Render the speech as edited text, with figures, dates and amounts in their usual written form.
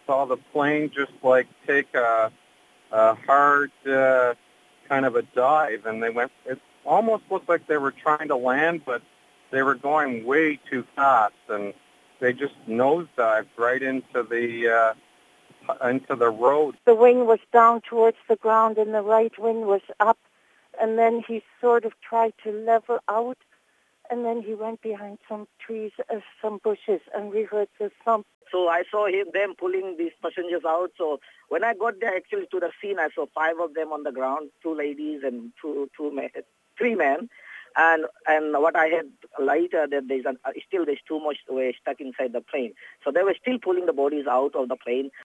saw the plane just like take a hard kind of a dive, and they went. It almost looked like they were trying to land, but they were going way too fast, and they just nosedived right into the road. The wing was down towards the ground, and the right wing was up, and then he sort of tried to level out, and then he went behind some trees, some bushes, and we heard the thump. So I saw them pulling these passengers out. So when I got there actually to the scene, I saw 5 of them on the ground, 2 ladies and 3 men. And what I had later, that there's too much were stuck inside the plane. So they were still pulling the bodies out of the plane.